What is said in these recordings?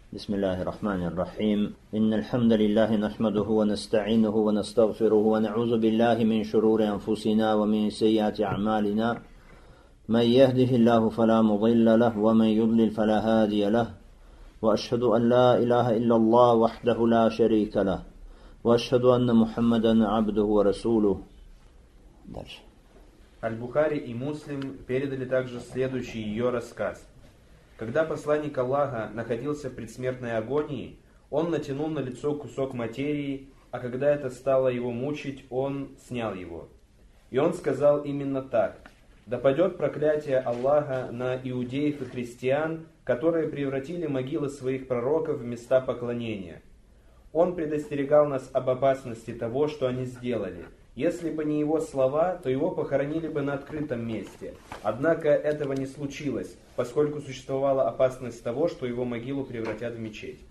بسم الله الرحمن الرحيم إن الحمد لله نحمده ونستعينه ونستغفره ونعوذ بالله من شرور أنفسنا ومن سيئات أعمالنا من يهده الله فلا مضل له ومن يضلل فلا هادي له وأشهد أن لا إله إلا الله وحده لا شريك له وأشهد أن محمدا عبده ورسوله. Дальше. Аль-Бухари и Муслим передали также следующий ее рассказ. Когда посланник Аллаха находился в предсмертной агонии, он натянул на лицо кусок материи, а когда это стало его мучить, он снял его. И он сказал именно так: «Да падет проклятие Аллаха на иудеев и христиан, которые превратили могилы своих пророков в места поклонения. Он предостерегал нас об опасности того, что они сделали. Если бы не его слова, то его похоронили бы на открытом месте. Однако этого не случилось, поскольку существовала опасность того, что его могилу превратят в мечеть».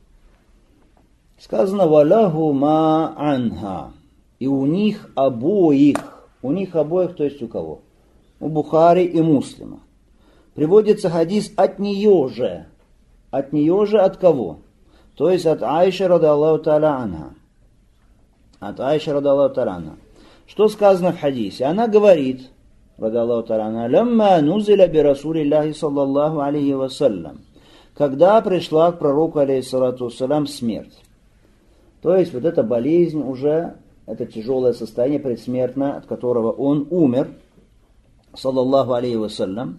Сказано «Валяху ма анха». И у них обоих, то есть у кого? У Бухари и Муслима. Приводится хадис от нее же. От нее же от кого? То есть от Аиши радаллаху та'аля анха. От Аиши радаллаху та'аля анха. Что сказано в хадисе? Она говорит, радаллаху та'аля анха, «Лямма нузиля би Расулиллахи саллаллаху алейхи вассалям», когда пришла к пророку, алейхиссалату вассалям, смерть. То есть вот эта болезнь уже, это тяжелое состояние предсмертное, от которого он умер, саллаллаху алейхи вассалям.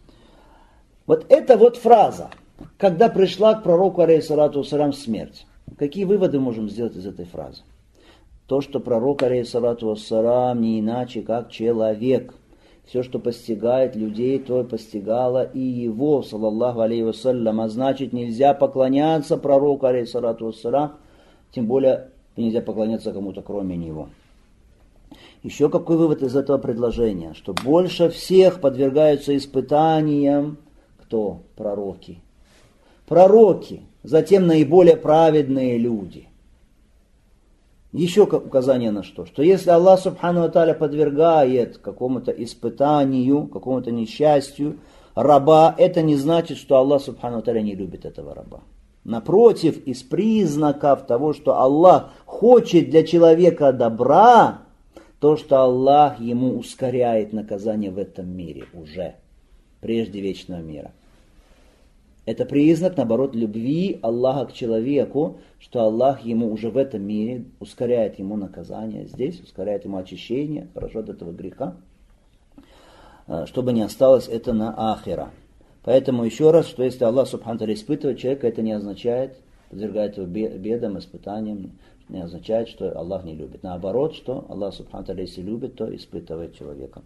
Вот эта вот фраза, когда пришла к пророку, алейхиссалату вассалям, смерть. Какие выводы можем сделать из этой фразы? То, что пророк, алейхиссалату вассалям, не иначе, как человек. Все, что постигает людей, то постигало и его, саллаллаху алейхи вассалям. А значит, нельзя поклоняться пророку, алейхиссалату вассалям, тем более нельзя поклоняться кому-то, кроме него. Еще какой вывод из этого предложения? Что больше всех подвергаются испытаниям кто? Пророки. Пророки, затем наиболее праведные люди. Еще указание на что? Что если Аллах субхану ва тааля подвергает какому-то испытанию, какому-то несчастью раба, это не значит, что Аллах субхану ва тааля не любит этого раба. Напротив, из признаков того, что Аллах хочет для человека добра, то, что Аллах ему ускоряет наказание в этом мире уже, прежде вечного мира. Это признак, наоборот, любви Аллаха к человеку, что Аллах ему уже в этом мире ускоряет ему наказание здесь, ускоряет ему очищение, хорошо, от этого греха, чтобы не осталось это на ахира. Поэтому еще раз, что если Аллах субхану тааля испытывает человека, это не означает, подвергает его бедам, испытаниям, не означает, что Аллах не любит. Наоборот, что Аллах субхану тааля, если любит, то испытывает человека.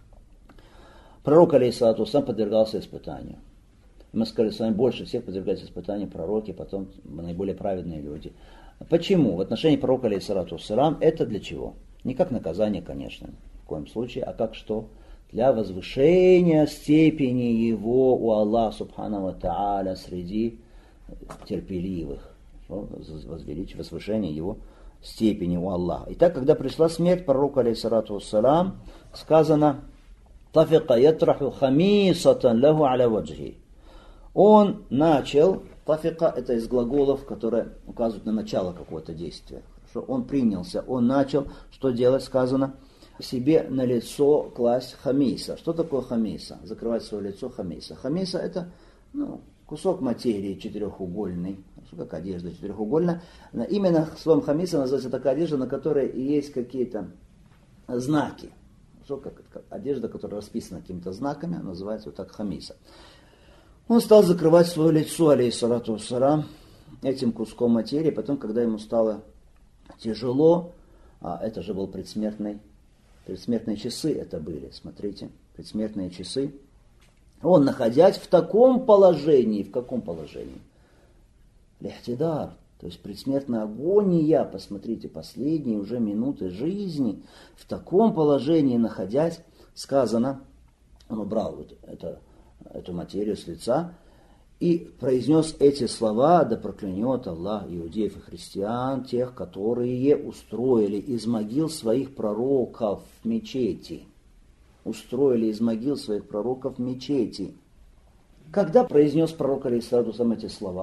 Пророк, алейхиссалату вассалям, подвергался испытанию. Мы сказали с вами, больше всех подвергаются испытанию пророки, потом наиболее праведные люди. Почему? В отношении пророка, алейхиссалату вассалям, это для чего? Не как наказание, конечно, в коем случае, а как что? Для возвышения степени его у Аллаха субхану ва тааля среди терпеливых. Возвышение его степени у Аллаха. Итак, когда пришла смерть пророка, алейхиссалату вассалям, сказано «Тафика ятраху хамисатан лаху аля ваджхи». Он начал, тафика это из глаголов, которые указывают на начало какого-то действия. Что он принялся, он начал, что делать, сказано, себе на лицо класть хамиса. Что такое хамиса? Закрывать свое лицо хамиса. Хамиса это кусок материи четырехугольный, как одежда четырехугольная. Именно словом хамиса называется такая одежда, на которой есть какие-то знаки. Что, как одежда, которая расписана какими-то знаками, называется вот так хамиса. Он стал закрывать свое лицо, алейхиссалату вассалям, этим куском материи. Потом, когда ему стало тяжело, это же был предсмертные часы это были, смотрите, предсмертные часы. Он, находясь в таком положении, в каком положении? Лихтидар, то есть предсмертная агония, посмотрите, последние уже минуты жизни, в таком положении находясь, сказано, он убрал вот эту материю с лица и произнес эти слова: «Да проклянет Аллах иудеев и христиан, тех, которые устроили из могил своих пророков мечети». Устроили из могил своих пророков мечети. Когда произнес пророк, алейхиссалату вассалям, эти слова?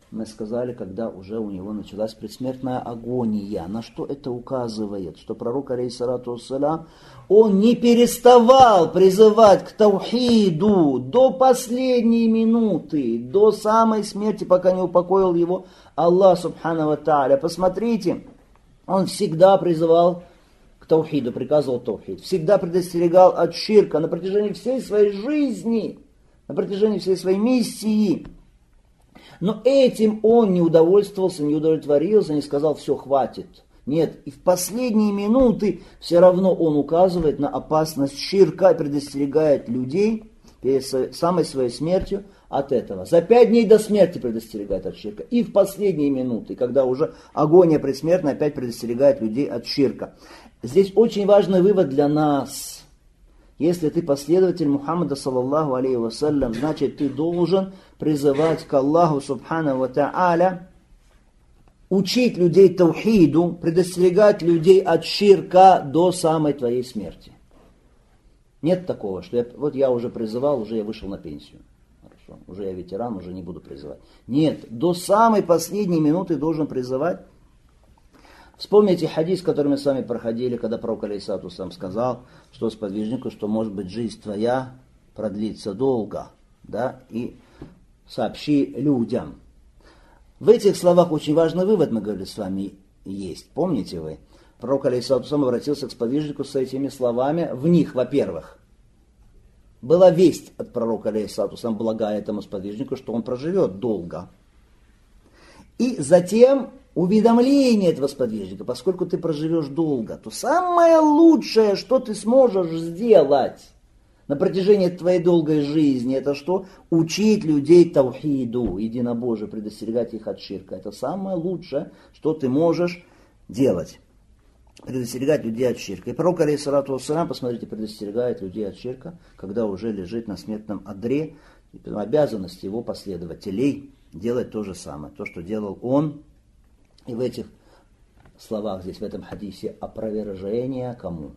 Мы сказали, когда уже у него началась предсмертная агония. На что это указывает? Что пророк, алейхиссалату вассалям, он не переставал призывать к таухиду до последней минуты, до самой смерти, пока не упокоил его Аллах субхану ва тааля. Посмотрите, он всегда призывал к таухиду, приказывал таухид, всегда предостерегал от ширка на протяжении всей своей жизни, на протяжении всей своей миссии. Но этим он не удовольствовался, не удовлетворился, не сказал, все, хватит. Нет, и в последние минуты все равно он указывает на опасность ширка и предостерегает людей перед самой своей смертью от этого. За 5 дней до смерти предостерегает от ширка. И в последние минуты, когда уже агония предсмертная, опять предостерегает людей от ширка. Здесь очень важный вывод для нас. Если ты последователь Мухаммада, саллаллаху алейхи вассалям, значит ты должен призывать к Аллаху субхану ва тааля, учить людей таухиду, предостерегать людей от ширка до самой твоей смерти. Нет такого, что я уже призывал, уже я вышел на пенсию. Хорошо, уже я ветеран, уже не буду призывать. Нет, до самой последней минуты должен призывать. Вспомните хадис, который мы с вами проходили, когда пророк алейхиссалату вассалям сказал, что сподвижнику, что может быть жизнь твоя продлится долго, да, и сообщи людям. В этих словах очень важный вывод, мы говорили с вами, есть. Помните вы? Пророк алейхиссалату вассалям обратился к сподвижнику с этими словами. В них, во-первых, была весть от пророка алейхиссалату вассалям, благая этому сподвижнику, что он проживет долго. И затем уведомление этого сподвижника, поскольку ты проживешь долго, то самое лучшее, что ты сможешь сделать на протяжении твоей долгой жизни, это что? Учить людей таухиду, единобожию, предостерегать их от ширка. Это самое лучшее, что ты можешь делать. Предостерегать людей от ширка. И пророк, алейхиссалату вассалям, посмотрите, предостерегает людей от ширка, когда уже лежит на смертном одре. Обязанность его последователей делать то же самое, то, что делал он. И в этих словах здесь, в этом хадисе, опровержение кому?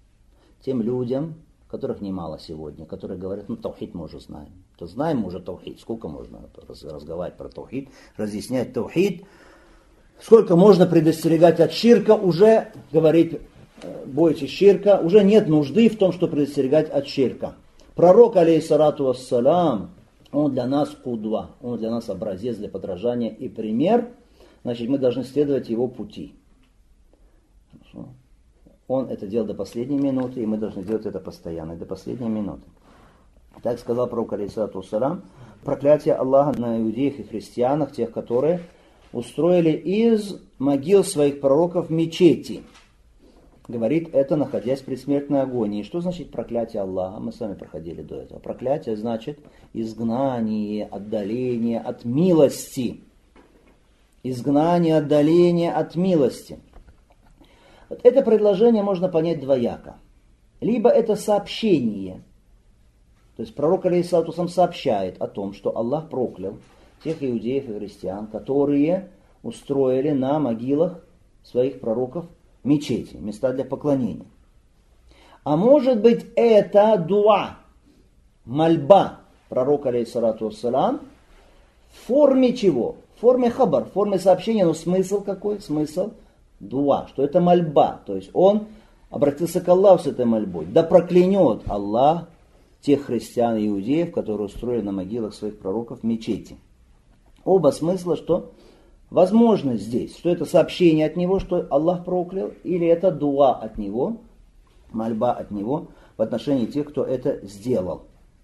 Тем людям, которых немало сегодня, которые говорят, таухид мы уже знаем. То знаем мы уже таухид, сколько можно разговаривать про таухид, разъяснять таухид, сколько можно предостерегать от ширка, уже говорить, бойтесь ширка, уже нет нужды в том, что предостерегать от ширка. Пророк, алейхиссалату вассалям, он для нас кудва, он для нас образец для подражания и пример. Значит, мы должны следовать его пути. Хорошо. Он это делал до последней минуты, и мы должны делать это постоянно, до последней минуты. Так сказал пророк, алейхиссалату вассалям, проклятие Аллаха на иудеях и христианах, тех, которые устроили из могил своих пророков мечети. Говорит это, находясь в предсмертной агонии. Что значит проклятие Аллаха? Мы с вами проходили до этого. Проклятие значит изгнание, отдаление от милости. Изгнание, отдаление от милости. Вот это предложение можно понять двояко. Либо это сообщение. То есть пророк алейхиссалату вассалям сообщает о том, что Аллах проклял тех иудеев и христиан, которые устроили на могилах своих пророков мечети, места для поклонения. А может быть это дуа, мольба пророка алейхиссалату вассалям в форме чего? В форме хабар, в форме сообщения, но смысл какой? Смысл дуа, что это мольба. То есть он обратился к Аллаху с этой мольбой. Да проклянет Аллах тех христиан и иудеев, которые устроили на могилах своих пророков мечети. Оба смысла, что возможно здесь, что это сообщение от него, что Аллах проклял, или это дуа от него, мольба от него в отношении тех, кто это сделал.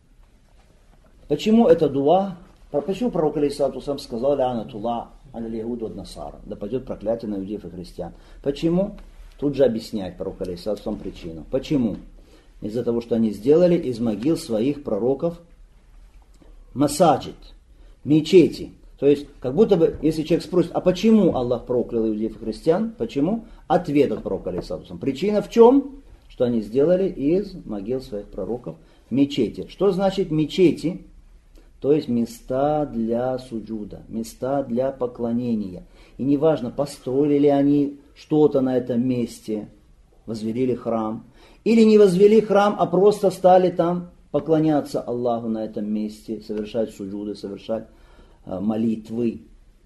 Почему это дуа? Почему пророк алейхиссалату вассалям сказал «Ла'анатуллах аля яхуд ва насара», да пойдет проклятие на иудеев и христиан. Почему? Тут же объясняет пророк алейхиссалату вассалям причину. Почему? Из-за того, что они сделали из могил своих пророков масаджид, мечети. То есть, как будто бы, если человек спросит, а почему Аллах проклял иудеев и христиан? Почему? Ответ от пророка алейхиссалату вассалям. Причина в чем? Что они сделали из могил своих пророков мечети. Что значит мечети? То есть места для суджуда, места для поклонения. И неважно, построили ли они что-то на этом месте, возвели храм, или не возвели храм, а просто стали там поклоняться Аллаху на этом месте, совершать суджуды, совершать молитвы.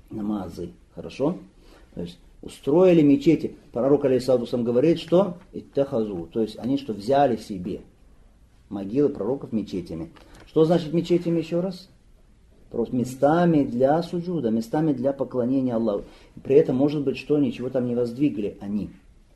намазы. Хорошо? То есть устроили мечети. Пророк алейхиссалату говорит, что иттахазу, то есть они что взяли себе могилы пророков мечетями. Что значит мечетями еще раз? Просто местами для суджуда, местами для поклонения Аллаху. При этом может быть, что ничего там не воздвигли они.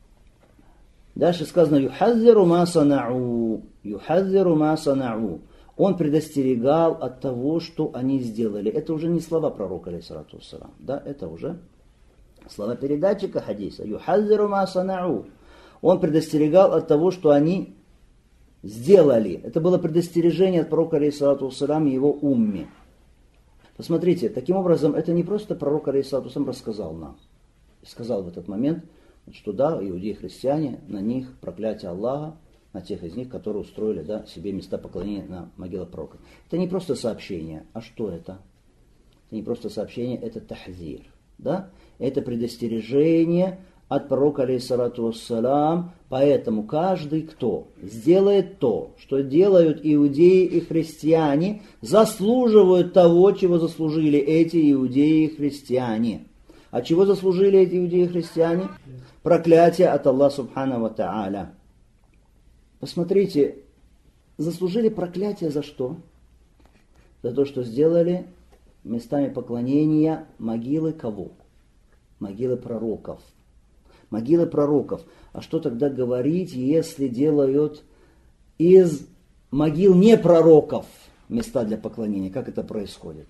Дальше сказано «Юхаззиру ма санау». «Юхаззиру ма санау». Он предостерегал от того, что они сделали. Это уже не слова пророка, алейхиссалату вассалам. Да, это уже слова передатчика хадиса. «Юхаззиру ма санау». Он предостерегал от того, что они сделали. Это было предостережение от пророка, алейхиссалату вассалам, и его умме. Посмотрите, таким образом, это не просто пророк, алейхиссалату вассалам, рассказал нам. Сказал в этот момент, что да, иудеи и христиане, на них проклятие Аллаха, на тех из них, которые устроили, да, себе места поклонения на могилах пророков. Это не просто сообщение. А что это? Это не просто сообщение, это тахзир. Да? Это предостережение от пророка, алейхиссалату вассалам. Поэтому каждый, кто сделает то, что делают иудеи и христиане, заслуживают того, чего заслужили эти иудеи и христиане. А чего заслужили эти иудеи и христиане? Проклятие от Аллаха субхану ва тааля. Посмотрите, заслужили проклятие за что? За то, что сделали местами поклонения могилы кого? Могилы пророков. Могилы пророков. А что тогда говорить, если делают из могил не пророков места для поклонения? Как это происходит?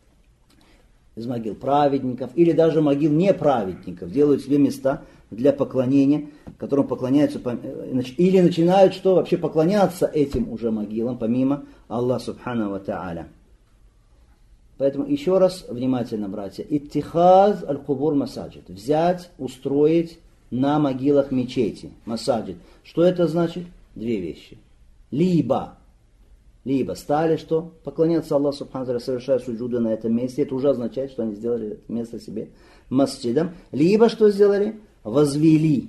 Из могил праведников или даже могил неправедников делают себе места для поклонения, которым поклоняются, или начинают что вообще поклоняться этим уже могилам, помимо Аллаха субхану ва тааля. Поэтому еще раз внимательно, братья, иттихаз аль-кубур масаджид, взять, устроить на могилах мечети, масаджид. Что это значит? Две вещи. Либо стали что? Поклоняться Аллаху субхану ва тааля, совершая суджуды на этом месте. Это уже означает, что они сделали это место себе масджидом. Либо что сделали? Возвели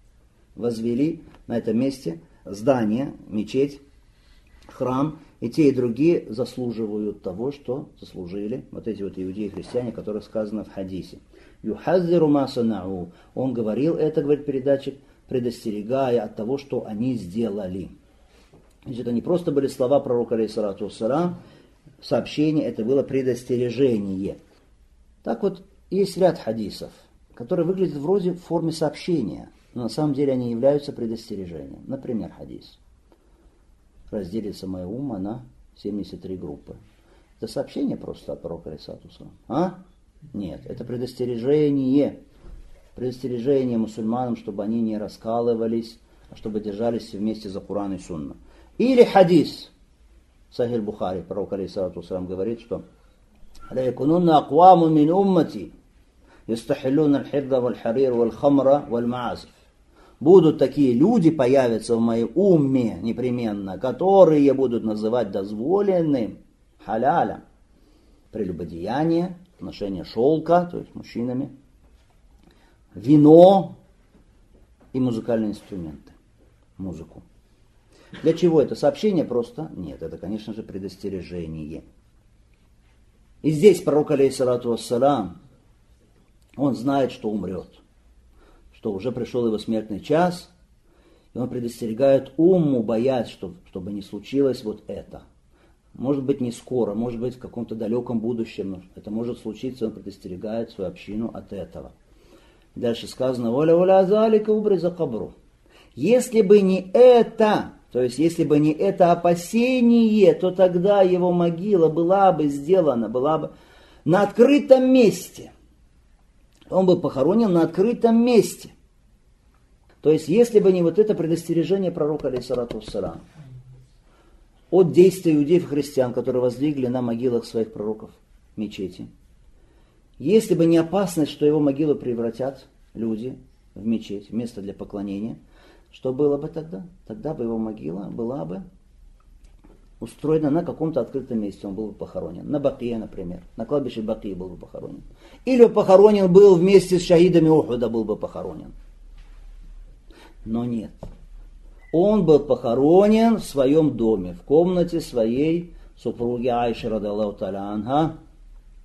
на этом месте здание, мечеть, храм. И те, и другие заслуживают того, что заслужили вот эти вот иудеи и христиане, о которых сказано в хадисе. «Юхаззиру ма санау». Он говорил это, говорит передатчик, предостерегая от того, что они сделали. Значит, это не просто были слова пророка, алейхиссалату вассалам, сообщение, это было предостережение. Так вот, есть ряд хадисов, которые выглядят вроде в форме сообщения, но на самом деле они являются предостережением. Например, хадис. Разделится моя умма на 73 группы. Это сообщение просто от пророка, алейхиссалату вассалам. А? Нет, это предостережение. Предостережение мусульманам, чтобы они не раскалывались, а чтобы держались вместе за Куран и Сунну. Или хадис. Сахих Бухари, пророк, алейхиссалату вассалам, говорит, что «Ла якунунна акваму мин уммати ястахиллуна аль-хирда валь-харир валь-хамра валь-маазиф». Будут такие люди, появятся в моей умме непременно, которые будут называть дозволенным халялем прелюбодеяние, ношение шелка, то есть мужчинами, вино и музыкальные инструменты, музыку. Для чего это сообщение? Просто нет, это, конечно же, предостережение. И здесь пророк, алейхиссалату вассалам, он знает, что умрет, что уже пришел его смертный час, и он предостерегает умму, боясь, чтобы не случилось вот это. Может быть, не скоро, может быть, в каком-то далеком будущем, но это может случиться, он предостерегает свою общину от этого. Дальше сказано, «Воля азалика убриза кабру». Если бы не это, то есть если бы не это опасение, то тогда его могила была бы сделана, была бы на открытом месте. Он был похоронен на открытом месте. То есть, если бы не вот это предостережение пророка, алейхиссалату вассалам, от действия иудеев и христиан, которые воздвигли на могилах своих пророков мечети, если бы не опасность, что его могилу превратят люди в мечеть, место для поклонения, что было бы тогда? Тогда бы его могила была бы устроена на каком-то открытом месте, он был бы похоронен. На Бакие, например. На кладбище Бакии был бы похоронен. Или похоронен был вместе с шахидами Ухуда, был бы похоронен. Но нет. Он был похоронен в своем доме, в комнате своей супруги Айши, радиаллаху та'аля анха.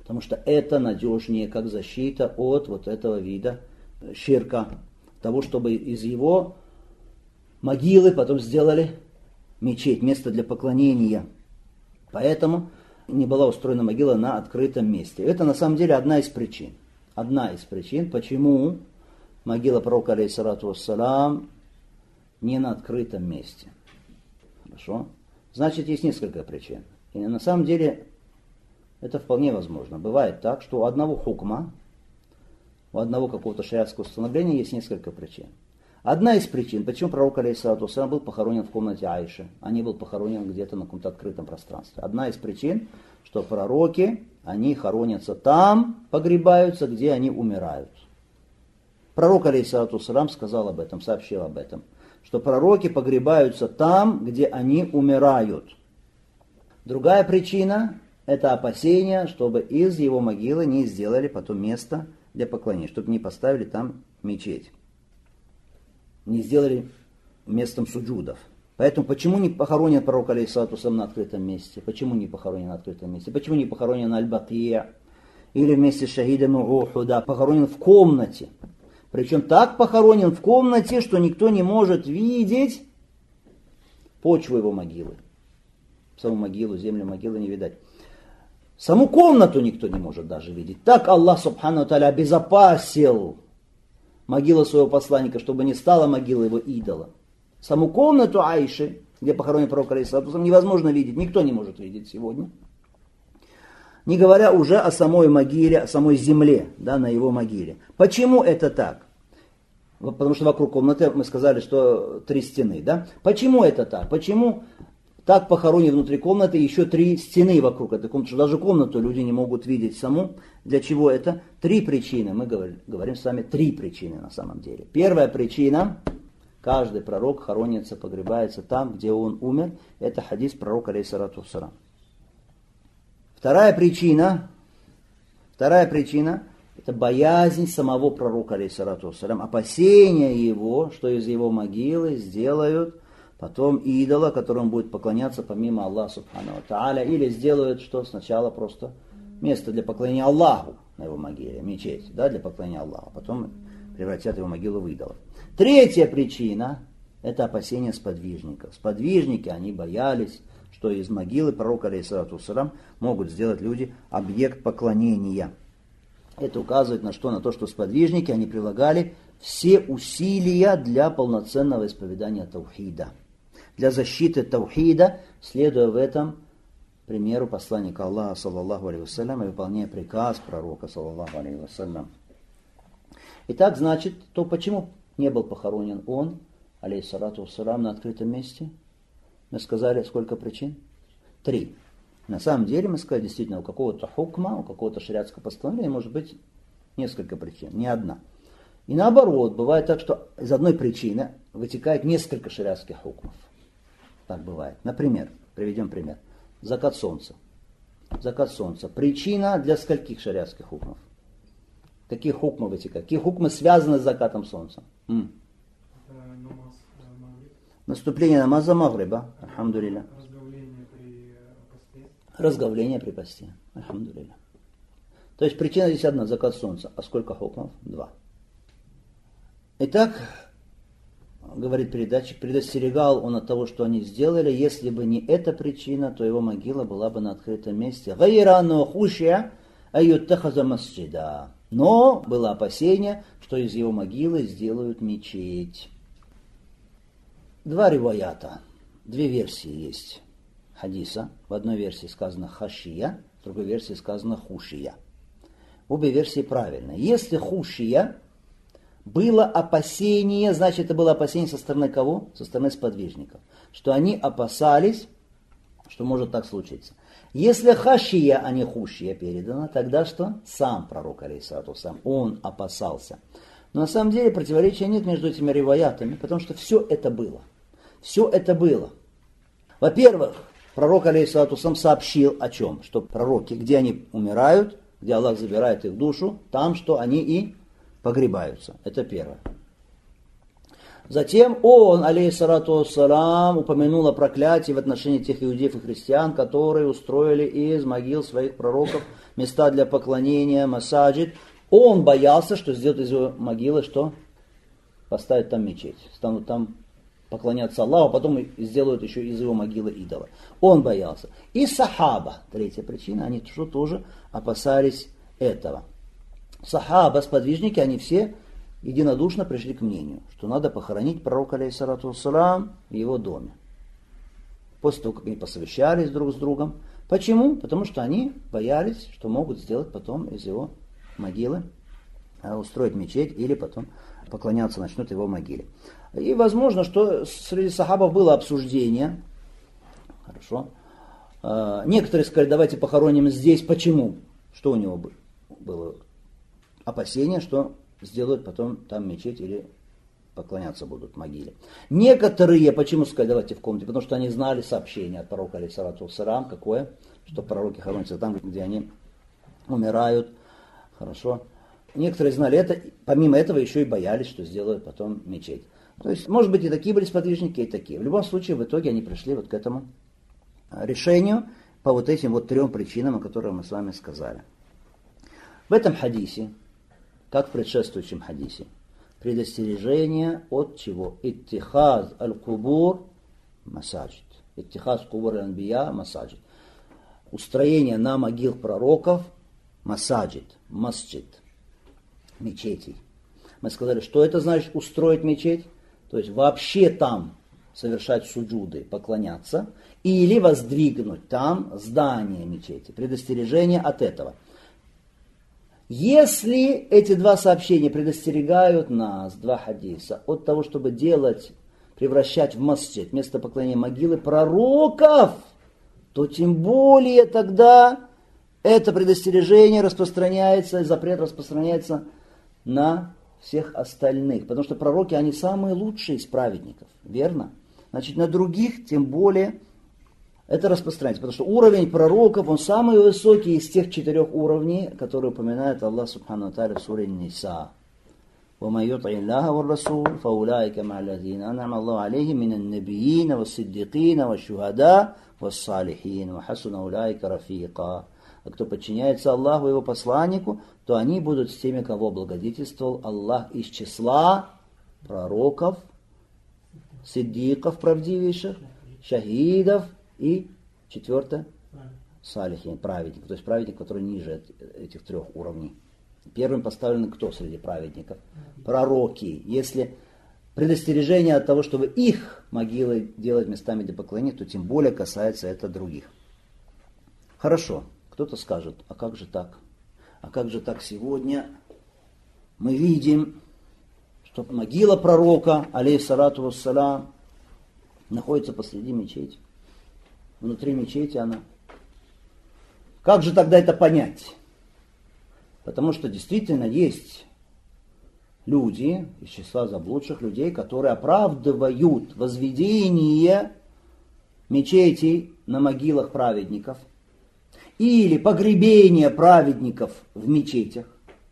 Потому что это надежнее, как защита от вот этого вида ширка. Того, чтобы из его могилы потом сделали мечеть, место для поклонения. Поэтому не была устроена могила на открытом месте. Это на самом деле одна из причин. Одна из причин, почему могила пророка, алейхиссалату вассалам, не на открытом месте. Хорошо? Значит, есть несколько причин. И на самом деле это вполне возможно. Бывает так, что у одного хукма, у одного какого-то шариатского установления есть несколько причин. Одна из причин, почему пророк, алейхиссалату вассалам, был похоронен в комнате Аиши, а не был похоронен где-то на каком-то открытом пространстве. Одна из причин, что пророки, они хоронятся там, погребаются, где они умирают. Пророк, алейхиссалату вассалам, сказал об этом, сообщил об этом, что пророки погребаются там, где они умирают. Другая причина – это опасение, чтобы из его могилы не сделали потом место для поклонения, чтобы не поставили там мечеть, не сделали местом суджудов. Поэтому почему не похоронен пророк, алейхиссалату вассалам, на открытом месте? Почему не похоронен на открытом месте? Почему не похоронен на Аль-Бакия или вместе с шахидами Ухуда? Похоронен в комнате. Причем так похоронен в комнате, что никто не может видеть почву его могилы. Саму могилу, землю могилы не видать. Саму комнату никто не может даже видеть. Так Аллах субхану ва тааля обезопасил могилу своего посланника, чтобы не стала могилой его идола. Саму комнату Аиши, где похоронен пророк, алейхиссалату вассалам, невозможно видеть. Никто не может видеть сегодня. Не говоря уже о самой могиле, о самой земле, да, на его могиле. Почему это так? Потому что вокруг комнаты мы сказали, что 3 стены. Да? Почему это так? Почему так похоронены внутри комнаты еще 3 стены вокруг этой комнаты, что даже комнату люди не могут видеть саму? Для чего это? 3 причины. Мы говорим с вами 3 причины на самом деле. Первая причина. Каждый пророк хоронится, погребается там, где он умер. Это хадис пророка, алейхиссалату вассалам. Вторая причина, это боязнь самого пророка, алейхиссалату вассалам, опасение его, что из его могилы сделают потом идола, которому будет поклоняться помимо Аллаха субхану ва тааля, или сделают что сначала просто место для поклонения Аллаху на его могиле, мечеть, да, для поклонения Аллаху, потом превратят его могилу в идола. Третья причина – это опасение сподвижников. Сподвижники, они боялись, что из могилы пророка, алейхиссалату вассалам, могут сделать люди объект поклонения. Это указывает на что? На то, что сподвижники, они прилагали все усилия для полноценного исповедания таухида. Для защиты таухида, следуя в этом примеру посланника Аллаха, саллаллаху алейхи вассалям, и выполняя приказ пророка, саллаллаху алейхи вассалям. Итак, значит, то почему не был похоронен он, алейхиссалату вассалам, на открытом месте? Мы сказали, сколько причин? 3. На самом деле, мы сказали, действительно, у какого-то хукма, у какого-то шариатского постановления может быть несколько причин, не одна. И наоборот, бывает так, что из одной причины вытекает несколько шариатских хукмов. Так бывает. Например, приведем пример. Закат солнца. Закат солнца. Причина для скольких шариатских хукмов? Какие хукмы вытекают? Какие хукмы связаны с закатом солнца? Наступление намаза магриба. Альхамдулилля. Разговление при посте. Альхамдулилля. То есть причина здесь одна, закат солнца. А сколько хукмов? 2. Итак, говорит передатчик, предостерегал он от того, что они сделали. Если бы не эта причина, то его могила была бы на открытом месте. Но было опасение, что из его могилы сделают мечеть. 2 риваята, 2 версии есть хадиса. В одной версии сказано хашия, в другой версии сказано хушия. Обе версии правильные. Если хушия, было опасение, значит, это было опасение со стороны кого? Со стороны сподвижников. Что они опасались, что может так случиться. Если хашия, а не хушия передано, тогда что? Сам пророк, алейхиссалату вассалам, он опасался. Но на самом деле противоречия нет между этими риваятами, потому что все это было. Все это было. Во-первых, пророк, алейхиссалату вассалам, сообщил о чем? Что пророки, где они умирают, где Аллах забирает их душу, там, что они и погребаются. Это первое. Затем он, алейхиссалату вассалам, упомянул о проклятии в отношении тех иудеев и христиан, которые устроили из могил своих пророков места для поклонения, масаджид. Он боялся, что сделают из его могилы, что? Поставят там мечеть. Станут там поклоняться Аллаху, а потом сделают еще из его могилы идола. Он боялся. И сахаба, третья причина, они тоже опасались этого. Сахаба, сподвижники, они все единодушно пришли к мнению, что надо похоронить пророка, алейхиссалату вассалам, в его доме. После того, как они посовещались друг с другом. Почему? Потому что они боялись, что могут сделать потом из его могилы, устроить мечеть или потом поклоняться начнут его могиле. И возможно, что среди сахабов было обсуждение. Хорошо. Некоторые сказали, давайте похороним здесь. Почему? Что у него было? Опасение, что сделают потом там мечеть или поклоняться будут могиле. Некоторые, почему сказали, давайте в комнате? Потому что они знали сообщение от пророка, алейхиссалату вассалам, какое? Что пророки хоронятся там, где они умирают. Хорошо. Некоторые знали это, помимо этого еще и боялись, что сделают потом мечеть. То есть, может быть, и такие были сподвижники, и такие. В любом случае, в итоге они пришли вот к этому решению по вот этим вот 3 причинам, о которых мы с вами сказали. В этом хадисе, как в предшествующем хадисе, предостережение от чего? Иттихаз аль-кубур масаджид. Иттихаз кубур аль-анбия масаджид. Устроение на могил пророков масаджид, масджид, мечетей. Мы сказали, что это значит устроить мечеть? То есть вообще там совершать суджуды, поклоняться, или воздвигнуть там здание мечети. Предостережение от этого. Если эти 2 сообщения предостерегают нас, 2 хадиса, от того, чтобы превращать в масджид, место поклонения могилы пророков, то тем более тогда это предостережение распространяется, запрет распространяется на всех остальных. Потому что пророки, они самые лучшие из праведников, верно? Значит, на других тем более это распространяется. Потому что уровень пророков, он самый высокий из тех 4 уровней, которые упоминает Аллах Субхану ва Тааля в суре Ниса. وَمَنْ يُطِعِ اللَّهَ وَالرَّسُولَ فَأُولَٰئِكَ مَعَ الَّذِينَ أَنْعَمَ اللَّهُ عَلَيْهِم مِّنَ النَّبِيِّينَ وَالصِّدِّيقِينَ وَالشُّهَدَاءِ وَالصَّالِحِينَ وَحَسُنَ أُولَٰئِكَ رَفِيقًا. А кто подчиняется Аллаху и его посланнику, то они будут с теми, кого благодетельствовал Аллах из числа пророков, сиддиков правдивейших, шахидов и 4 салихин, праведник. То есть праведник, который ниже этих 3 уровней. Первым поставлены кто среди праведников? Пророки. Если предостережение от того, чтобы их могилы делать местами для поклонения, то тем более касается это других. Хорошо. Кто-то скажет, а как же так? А как же так сегодня мы видим, что могила пророка, алейхиссалату вассалам, находится посреди мечети. Внутри мечети она. Как же тогда это понять? Потому что действительно есть люди, из числа заблудших людей, которые оправдывают возведение мечетей на могилах праведников, или погребение праведников в мечетях,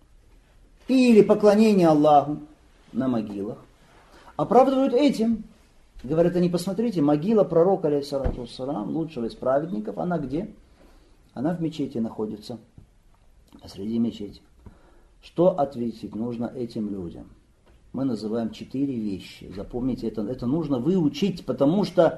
или поклонение Аллаху на могилах, оправдывают этим. Говорят они, посмотрите, могила пророка, алейхиссалату вассалам, лучшего из праведников, она где? Она в мечети находится, посреди мечети. Что ответить нужно этим людям? Мы называем 4 вещи. Запомните, это нужно выучить, потому что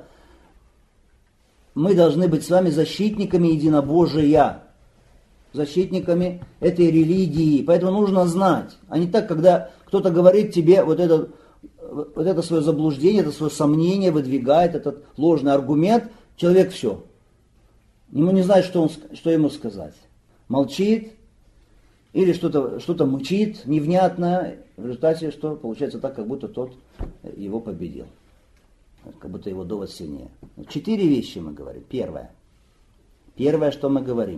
мы должны быть с вами защитниками единобожия, защитниками этой религии. Поэтому нужно знать. А не так, когда кто-то говорит тебе вот это свое заблуждение, это свое сомнение, выдвигает этот ложный аргумент, человек все. Ему не знает, что ему сказать. Молчит или что-то мычит невнятно. В результате что? Получается так, как будто тот его победил. Как будто его довод сильнее. 4 вещи мы говорим. Первое, что мы говорим.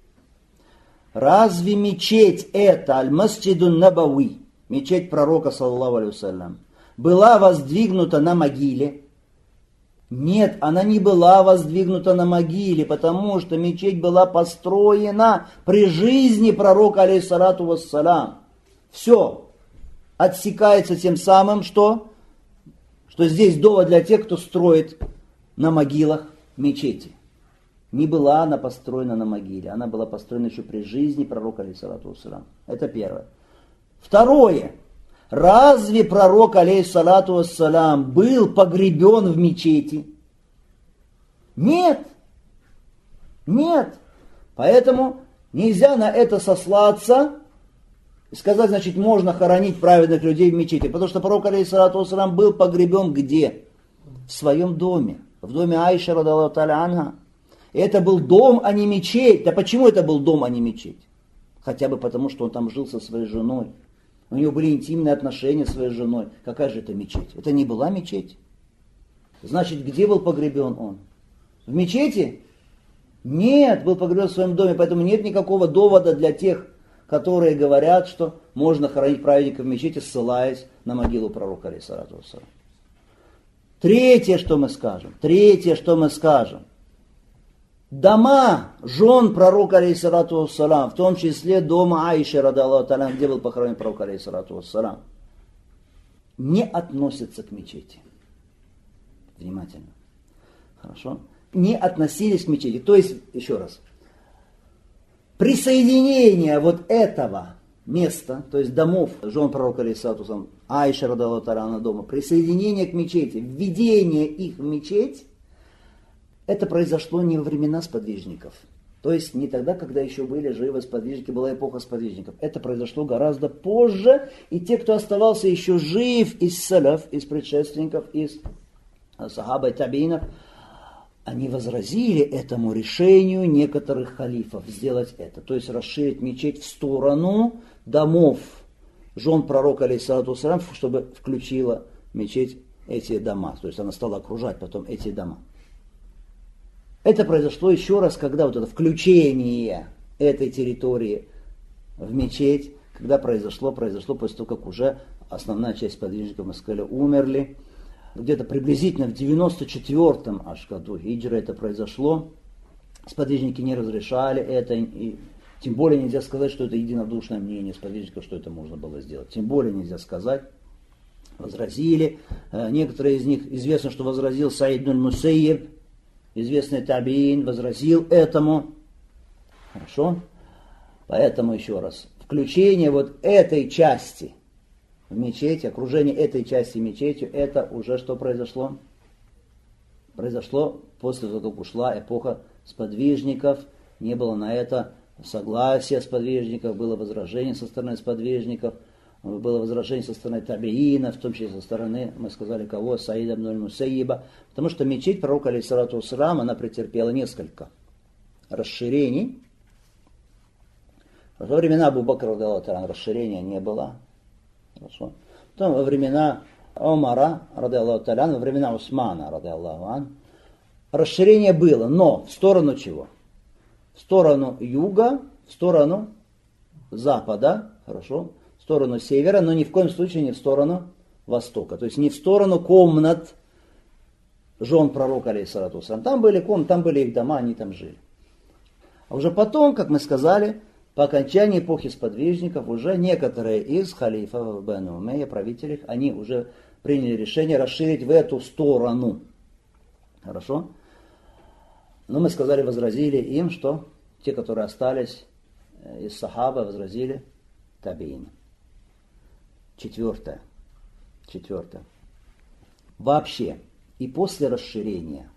Разве мечеть это, аль-масджидун набави, мечеть пророка, саллаллаху алейхи вассалям, была воздвигнута на могиле? Нет, она не была воздвигнута на могиле, потому что мечеть была построена при жизни пророка, алейхиссалату вассалям. Все. Отсекается тем самым, что что здесь довод для тех, кто строит на могилах мечети. Не была она построена на могиле, она была построена еще при жизни пророка, алейхиссалату вассалам. Это первое. Второе. Разве пророк, алейхиссалату вассалам, был погребен в мечети? Нет. Нет. Поэтому нельзя на это сослаться и сказать, значит, можно хоронить праведных людей в мечети. Потому что пророк, алейхиссалату вассалам, был погребен где? В своем доме. В доме Аиши, радаллаху та'аля анха. Это был дом, а не мечеть. Да почему это был дом, а не мечеть? Хотя бы потому, что он там жил со своей женой. У него были интимные отношения со своей женой. Какая же это мечеть? Это не была мечеть. Значит, где был погребен он? В мечети? Нет, был погребен в своем доме. Поэтому нет никакого довода для тех, которые говорят, что можно хоронить праведника в мечети, ссылаясь на могилу пророка, алейхиссалату вассалам. Третье, что мы скажем. Дома жен пророка, алейхиссалату вассалам, в том числе дома Аиши, радаллаху та'аля, где был похоронен пророк, алейхиссалату вассалам, не относятся к мечети. Внимательно. Хорошо? Не относились к мечети. То есть, еще раз, присоединение вот этого места, то есть домов жен пророка, алейхиссалату вассалам, Аиши, радаллаху та'аля, дома, присоединение к мечети, введение их в мечеть, это произошло не во времена сподвижников. То есть не тогда, когда еще были живы сподвижники, была эпоха сподвижников. Это произошло гораздо позже. И те, кто оставался еще жив из салаф, из предшественников, из сахаба и табиинов, они возразили этому решению некоторых халифов сделать это. То есть расширить мечеть в сторону домов жен пророка, алейхиссалату вассалам, чтобы включила мечеть эти дома. То есть она стала окружать потом эти дома. Это произошло еще раз, когда вот это включение этой территории в мечеть, когда произошло после того, как уже основная часть сподвижников, мы сказали, умерли. Где-то приблизительно в 94-м аж году хиджры это произошло. Сподвижники не разрешали это, и тем более нельзя сказать, что это единодушное мнение сподвижников, что это можно было сделать. Тем более нельзя сказать. Возразили. Некоторые из них, известно, что возразил Саид ибн Мусайиб, известный табиин, возразил этому. Хорошо? Поэтому еще раз. Включение вот этой части в мечеть, окружение этой части мечетью, это уже что произошло? Произошло после того, как ушла эпоха сподвижников, не было на это согласия сподвижников, было возражение со стороны сподвижников, было возражение со стороны табиина, в том числе со стороны, мы сказали, кого? Саида ибн Мусайиба. Потому что мечеть пророка, алейхиссалату вассалам, она претерпела несколько расширений. Во времена Абу Бакра, радиаллаху та'аля, расширения не было. Хорошо. Потом во времена Омара, радиаллаху та'аля, во времена Усмана, радиаллаху ан, расширение было, но в сторону чего? В сторону юга, в сторону запада, хорошо, в сторону севера, но ни в коем случае не в сторону востока. То есть не в сторону комнат жен пророка, алейхиссалату вассалам. Там были комнаты, там были их дома, они там жили. А уже потом, как мы сказали, по окончании эпохи сподвижников, уже некоторые из халифов Бену Умейя, правителей, они уже приняли решение расширить в эту сторону. Хорошо? Но мы сказали, возразили им, что те, которые остались из сахаба, возразили табиин. Четвертое. Вообще, и после расширения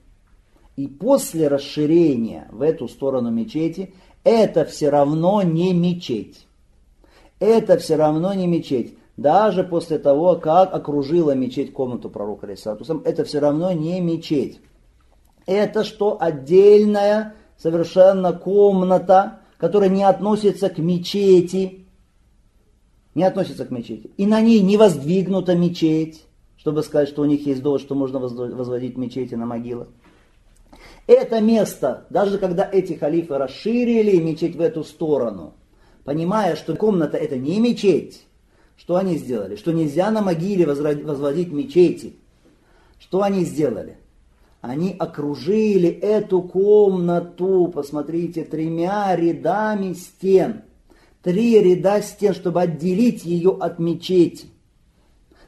в эту сторону мечети, это все равно не мечеть. Это все равно не мечеть. Даже после того, как окружила мечеть комнату пророка, алейхиссалату вассалам, это все равно не мечеть. Это что? Отдельная совершенно комната, которая не относится к мечети. Не относится к мечети. И на ней не воздвигнута мечеть, чтобы сказать, что у них есть довод, что можно возводить мечети на могилах. Это место, даже когда эти халифы расширили мечеть в эту сторону, понимая, что комната это не мечеть, что они сделали? Что нельзя на могиле возводить мечети. Что они сделали? Они окружили эту комнату, посмотрите, 3 рядами стен. 3 ряда стен, чтобы отделить ее от мечети.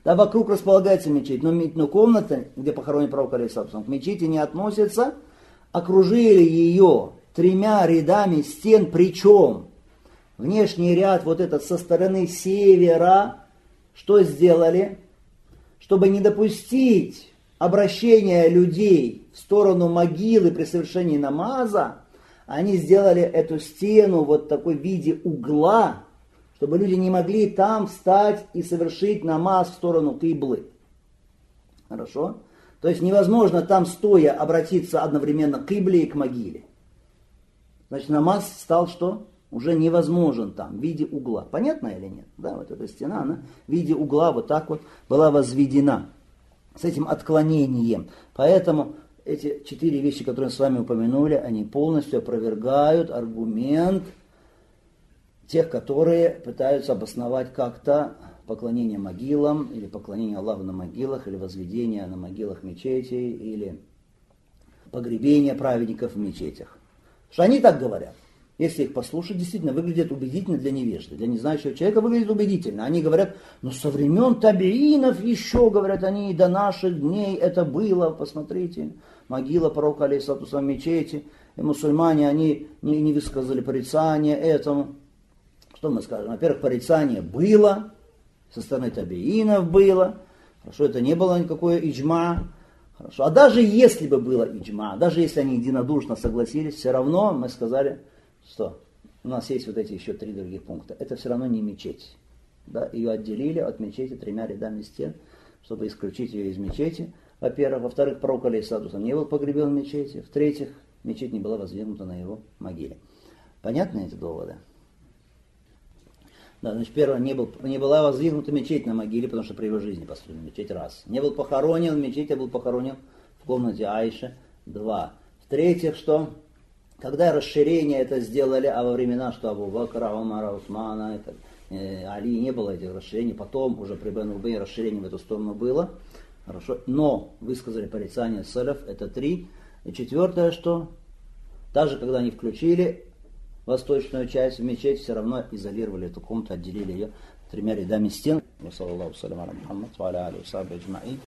Да, вокруг располагается мечеть, но комната, где похоронен пророк, алейхиссалам, к мечети не относится, окружили ее 3 рядами стен, причем внешний ряд вот этот со стороны севера, что сделали? Чтобы не допустить обращения людей в сторону могилы при совершении намаза, они сделали эту стену вот в такой виде угла, чтобы люди не могли там встать и совершить намаз в сторону киблы. Хорошо? То есть невозможно там стоя обратиться одновременно к кибле и к могиле. Значит, намаз стал что? Уже невозможен там, в виде угла. Понятно или нет? Да, вот эта стена, она в виде угла вот так вот была возведена. С этим отклонением. Поэтому эти 4 вещи, которые мы с вами упомянули, они полностью опровергают аргумент тех, которые пытаются обосновать как-то поклонение могилам, или поклонение Аллаху на могилах, или возведение на могилах мечетей, или погребение праведников в мечетях. Что они так говорят. Если их послушать, действительно выглядит убедительно для невежды. Для незнающего человека выглядит убедительно. Они говорят, но со времен табиинов еще, говорят они, до наших дней это было. Посмотрите, могила пророка, алейхиссалату вассалам, в мечети. И мусульмане, они не высказали порицание этому. Что мы скажем? Во-первых, порицание было, со стороны табиинов было. Хорошо, это не было никакое иджма. Хорошо. А даже если бы было иджма, даже если они единодушно согласились, все равно мы сказали, что у нас есть вот эти еще 3 других пункта. Это все равно не мечеть. Да? Ее отделили от мечети 3 рядами стен, чтобы исключить ее из мечети. Во-первых. Во-вторых, пророк алейхиссалату вассалам не был погребен в мечети. В-третьих, мечеть не была воздвигнута на его могиле. Понятны эти доводы? Да, значит, первое, не была воздвигнута мечеть на могиле, потому что при его жизни построена мечеть, раз. Не был похоронен в мечети, а был похоронен в комнате Аиши, 2. В-третьих, что? Когда расширение это сделали, а во времена, что Абу Бакра, Умара, Усмана, Али, не было этих расширений, потом уже при Бен Убей расширение в эту сторону было, хорошо, но высказали порицание салаф, это 3. И 4, что? Даже когда они включили восточную часть в мечеть, все равно изолировали эту комнату, отделили ее 3 рядами стен.